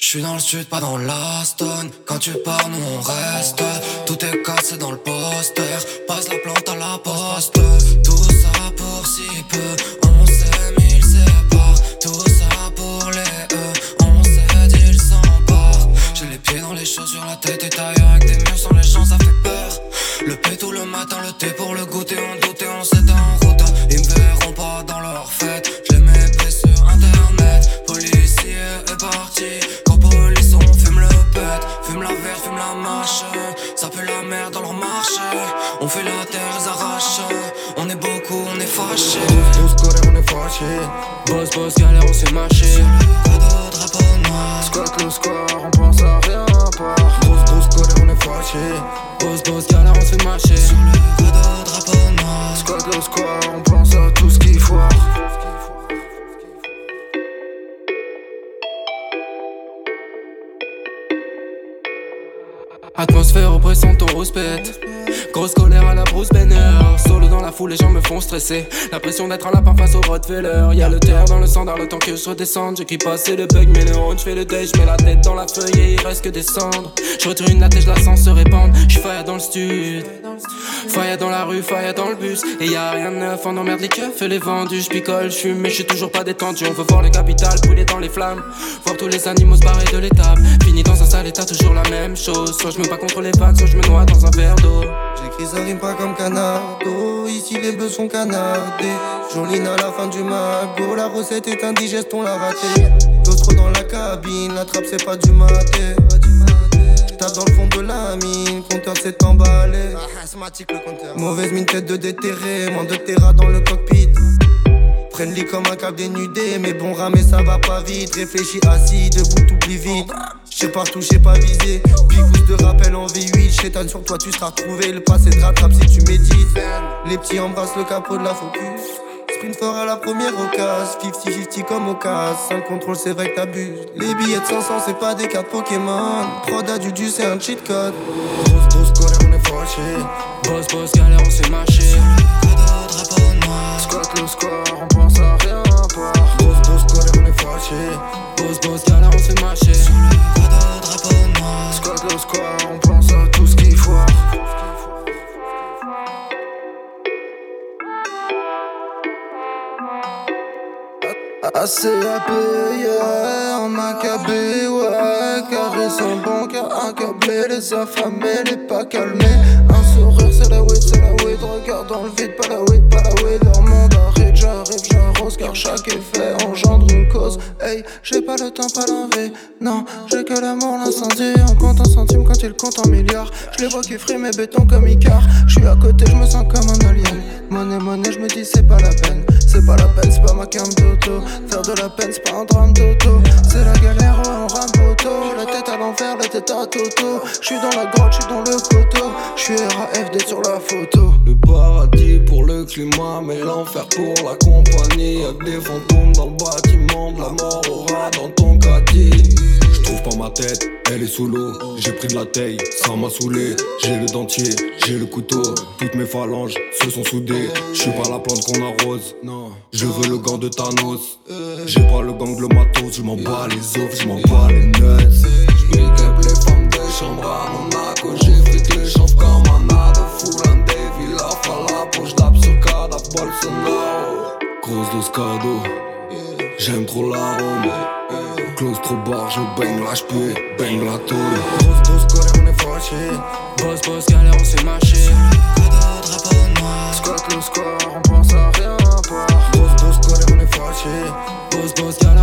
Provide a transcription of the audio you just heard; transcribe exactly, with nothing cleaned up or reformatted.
J'suis dans le sud, pas dans l'Aston. Quand tu pars, nous on reste. Tout est cassé dans le poster. Passe la plante à la poste. Tout ça pour si peu. On s'aime, ils séparent. Tout ça pour les E. On s'aide, ils s'emparent. J'ai les pieds dans les chaussures, la tête est taillée avec des murs sans les gens, ça fait peur. Le pétou le matin, le thé pour le goûter. On doutait, on s'était en route. Ils me verront pas dans leur fête. Je les mets pris sur internet. Policier est parti. Police, on fume le pet, fume la verre, fume la marche. Ça pue la merde dans leur marché. On fait la terre, ils arrachent. On est beaucoup, on est fâchés. Tous colère, on est fâchés. Boss, boss, galère, on s'est mâché. Sur le cadeau, drapeau noir. Squat le square, on pense à rien à part. Tous, tous colère, on est fâchés. Boss, boss, galère, on s'est mâché. Sur le cadeau, drapeau noir. Squat le square, on pense à tout ce qu'il foire. Atmosphère oppressante, on rouspète. Grosse colère à la Bruce Banner. Solo dans la foule, les gens me font stresser. La pression d'être un lapin face au Rottweiler. Y'a le terre dans le standard, le temps que je redescende. J'écris passer le bug, mes neurones, j'fais le deuil. J'mets la tête dans la feuille et il reste que des cendres. J'retourne la tête, j'la sens se répandre. J'suis fire dans le stud. Fire dans la rue, fire dans le bus. Et y'a rien de neuf, on emmerde les keufs et les vendus. J'picole, j'fume, mais j'suis toujours pas détendu. On veut voir le capital brûler dans les flammes. Voir tous les animaux se barrer de l'étable. Fini dans un sale état, toujours la même chose. Soit j'me bats contre les vagues, soit j'me noie dans un verre d'eau. J'écris ça rime pas comme Canardo. Ici les bœufs sont canardés. Joline à la fin du magot. La recette est indigeste, on l'a raté. D'autres dans la cabine, la trappe c'est pas du maté. Tape dans le fond de la mine, compteur s'est emballé. Mauvaise mine, tête de déterré. Moins de terra dans le cockpit. Friendly comme un câble dénudé. Mais bon ramé ça va pas vite. Réfléchis assis, debout t'oublies vite. J'sais partout, j'sais pas viser. Picousse de rappel en V huit. Chétane sur toi, tu seras retrouvé. Le passé te rattrape si tu médites. Les petits embrassent le capot de la focus. Sprint fort à la première occasion. cinquante cinquante comme au casse. Sans contrôle, c'est vrai que t'abuses. Les billets de cinq cents, c'est pas des cartes Pokémon. Prod addudu, c'est un cheat code. Grosse, grosse colère, on est fâchés. Boss, boss, galère, on s'est mâché. Sur le cadeau, drapeau noir. Squat le square, on pense à rien à part. Grosse, grosse colère, on est fâchés. Boss, boss, galère, on s'est mâché. Sur le cadeau, drapeau noir. Squat le square, on pense à tout ce qu'il foire. Assez à payer, en macabé, ouais. Carré sans bancaire, accablé, les affamés, les pas calmés. Un sourire, c'est la weed, c'est la weed. Regarde dans le vide, pas la weed, pas la weed. Leur monde arrête, j'arrive, j'arrose, car chaque effet engendre une cause. Hey, j'ai pas le temps, pas l'envie. Non, j'ai que l'amour, l'incendie. On compte en centimes quand ils comptent en milliards. Je les vois qui friment mes bétons comme Icar. Je suis à côté, je me sens comme un alien. Monnaie, monnaie, je me dis c'est pas la peine. C'est pas la peine, c'est pas ma cam d'auto. Faire de la peine, c'est pas un drame d'auto. C'est la galère, ouais, on rame auto. La tête à l'envers, la tête à Toto. J'suis dans la grotte, j'suis dans le coteau. J'suis R A F D sur la photo. Le paradis pour le climat, mais l'enfer pour la compagnie. Y'a que des fantômes dans le bâtiment, de la mort aura dans ton caddie. J'trouve pas ma tête, elle est sous l'eau. J'ai pris de la taille, ça m'a saoulé. J'ai le dentier, j'ai le couteau. Toutes mes phalanges se sont soudées. J'suis pas la plante qu'on arrose, non. Je veux le gant de Thanos. J'ai pas le gang, le matos. J'm'en bats les os, j'm'en bats les nuts. J'big up les femmes de chambre à Monaco. J'ai fric les chanvres comme un ado. Full and Davy, la fala pour j'dape sur cadavre Bolsonaro. Grosse dose cadeau, j'aime trop l'arôme. Close trop barre, je baigne la j'pue, baigne la tour. Grosse, grosse colère, on est fâchés. Boss, boss, galère, on s'est mâché. Sur le cadeau, drapeau noir. Squat le square, on pense à rien à part. Grosse, grosse colère, on est fâchés. Boss, boss, galère.